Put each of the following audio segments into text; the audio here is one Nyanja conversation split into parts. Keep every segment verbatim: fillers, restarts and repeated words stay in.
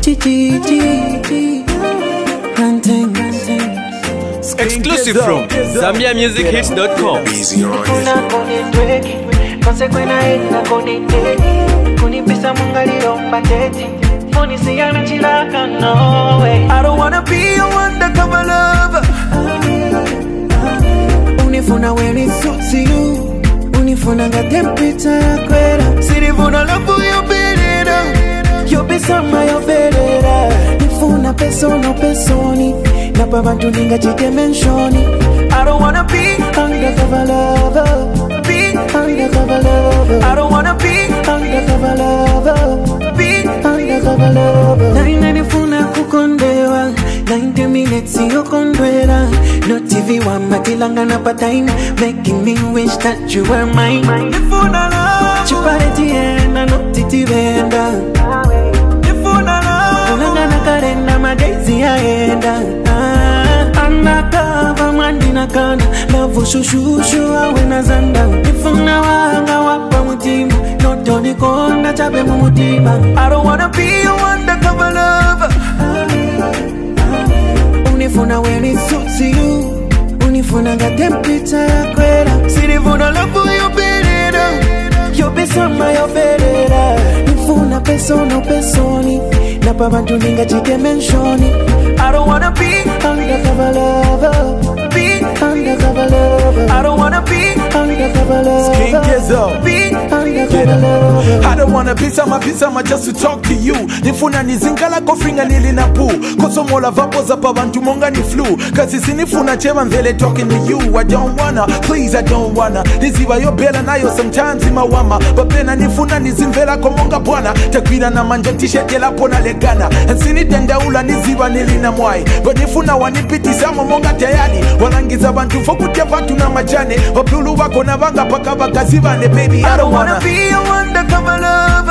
Exclusive from Zambia Music Hits dot com. Easy on it. I don't wanna be a undercover lover. Unifuna when it suits you. Unifuna got temperature ya kwera. Sirivuna love you better. Yo besama yo better. Nifuna persona personi. Napa bantu ninga chidimensioni. I don't wanna be undercover lover. Be undercover lover. I don't wanna be undercover lover. Be undercover lover. Naina nifuna kukondewa. ninety minutes yo kondwela. No T V wa matilanga na pa time. Making me wish that you were mine. Nifuna love. Chupare tienda no titi venda. Nifuna love. Unanga na karenda madezi ya enda. Anakava mandina kana. Love shushushu awe na zanda. Nifuna wanga wapa mutima. Notoni konda chabe mutima. I don't wanna be a undercover lover. Unifuna when it suits you. Unifuna got temperature ya kwera. Sirivuna love you better. Yo besama yo better. Nifuna persona personi. Napa bantu ninga chidimensioni. I don't wanna be undercover lover. Be undercover lover. I don't wanna be undercover lover. Be undercover lover. I don't wanna be some piece of just to talk to you. Nifuna nizingala kofringa nili na pu. Koso mola vapo za pa bantu monga ni flu. Cause isi nifuna chema mvele talking to you. I don't wanna, please I don't wanna. Niziva yo bela na yo sometimes ima wama. But pena nifuna nizimvela komonga bwana. Takwina na manja t-shirt yela pona legana. And sini tenda ula niziva nili na mwai. But nifuna wanipiti sama monga tayani. Walangiza bantu fokutia vatu na majane. Wapulu wako na vanga paka vaka zivane baby. I don't wanna be a undercover lover.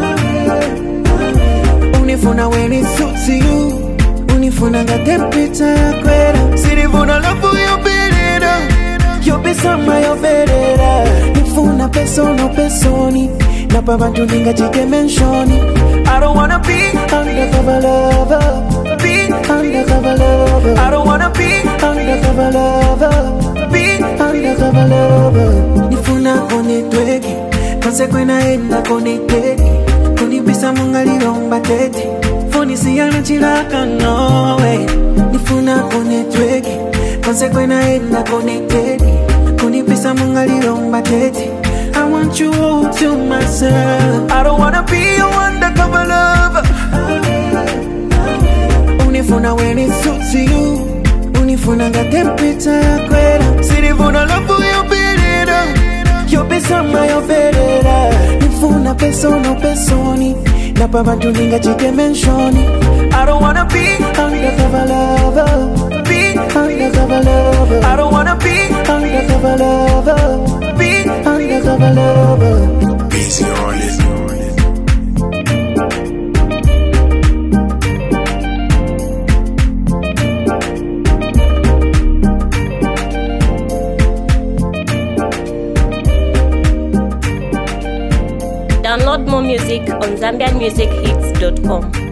Unifuna when it suits you. Unifuna got temperature ya kwera. Sirivuna love you better. Yo besama yo better. Nifuna persona personi. Napa bantu ninga chidimensioni. I don't wanna be undercover lover. Be undercover lover. I don't wanna be undercover lover. Be undercover lover. Nifuna kone tweki. Konsekwena enda kone teki. Kuni bisa mungali romba teti. Foni siyana chilaka no way. Nifuna kone tweki. Konsekwena enda kone teki. Kuni bisa mungali romba teti. I want you all to myself. I don't wanna be a undercover lover. Unifuna when it suits you. Unifuna got temperature ya kwera. Sirivuna love you better. Yo besama yo better. Nifuna persona personi. Napa bantu ninga chidimensioni. I don't wanna be undercover lover. Be undercover lover. I don't wanna be undercover lover. Be undercover lover. Easy on it. Download more music on Zambian Music Hits dot com.